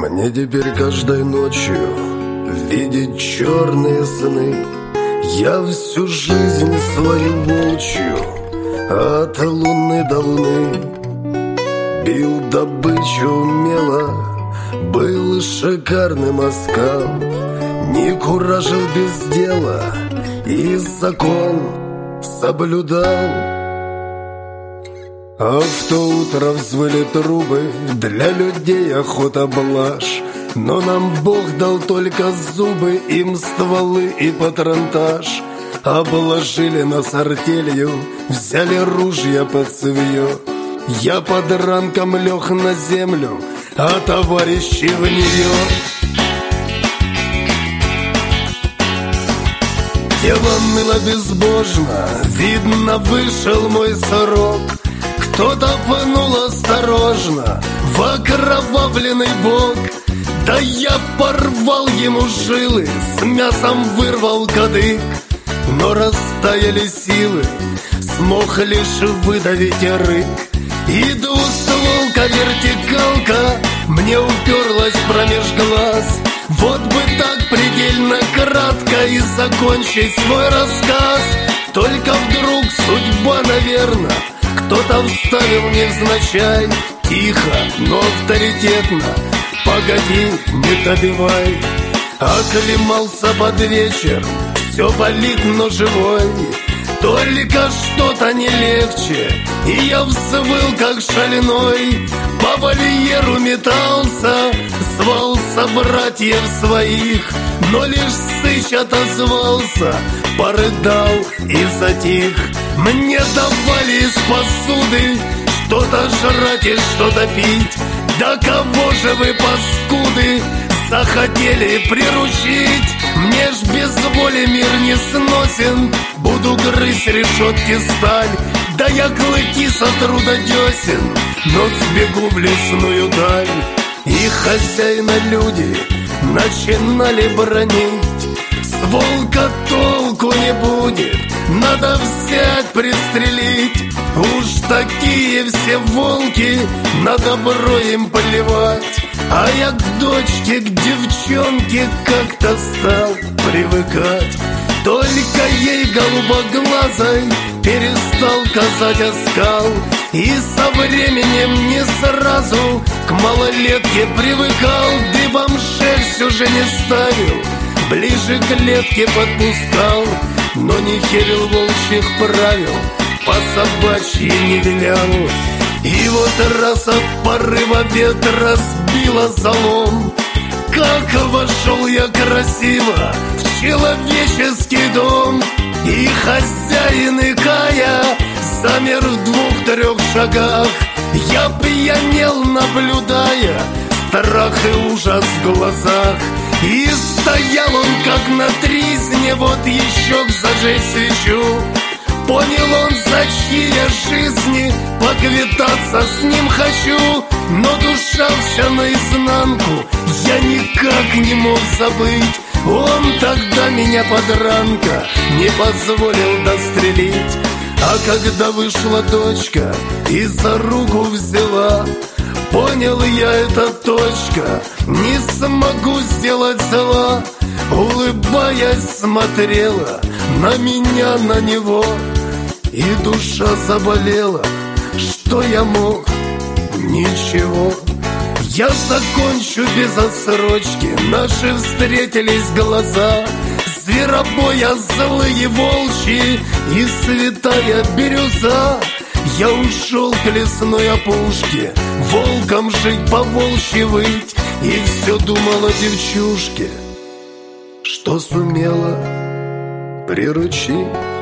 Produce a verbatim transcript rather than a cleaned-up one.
Мне теперь каждой ночью видеть черные сны. Я всю жизнь свою волчью от луны до луны бил добычу умело, был шикарным оскал, не куражил без дела и закон соблюдал. А в то утро взвыли трубы, для людей охота блажь. Но нам Бог дал только зубы, им стволы и патронтаж. Обложили нас артелью, взяли ружья под цевьё. Я под ранком лег на землю, а товарищи в нее. Тело ныло безбожно, видно, вышел мой срок. Кто-то пнул осторожно в окровавленный бок. Да я порвал ему жилы, с мясом вырвал кадык. Но растаяли силы, смог лишь выдавить рык. И двустволка-вертикалка мне уперлась промеж глаз. Вот бы так предельно кратко и закончить свой рассказ. Только вдруг судьба, наверно, кто-то вставил невзначай. Тихо, но авторитетно: погоди, не добивай. Оклемался под вечер, все болит, но живой. Только что-то не легче, и я взвыл, как шальной. По вольеру метался, звал собратьев своих, но лишь сыч отозвался, порыдал и затих. Мне давали из посуды что-то жрать и что-то пить. Да кого же вы, паскуды, захотели приручить? Мне ж без воли мир не сносен, буду грызть решетки сталь. Да я клыки сотру до десен, но сбегу в лесную даль. И хозяина люди начинали бронить: с волка толку не будет, надо взять, пристрелить. Уж такие все волки, на добро им плевать. А я к дочке, к девчонке как-то стал привыкать. Только ей голубоглазой перестал казать оскал. И со временем не сразу к малолетке привыкал. Дыбом шерсть уже не ставил, ближе к клетке подпускал. Но не херил волчьих правил, по собачьи не вилял. И вот раз от порыва ветра сбило залом, как вошел я красиво в человеческий дом. И хозяин, икая, замер в двух-трех шагах. Я пьянел, наблюдая страх и ужас в глазах. И стоял он как на тризне, вот еще зажечь свечу. Понял он, за чьи я жизни поквитаться с ним хочу. Но душа вся наизнанку, я никак не мог забыть. Он тогда меня подранка не позволил дострелить. А когда вышла дочка и за руку взяла, понял я, это точка, не смогу сделать зла. Улыбаясь, смотрела на меня, на него, и душа заболела. Что я мог? Ничего. Я закончу без отсрочки, наши встретились глаза. Зверобоя злые волчьи и святая бирюза. Я ушел к лесной опушке, волком жить, по-волчьи выть. И все думал о девчушке, что сумела приручить.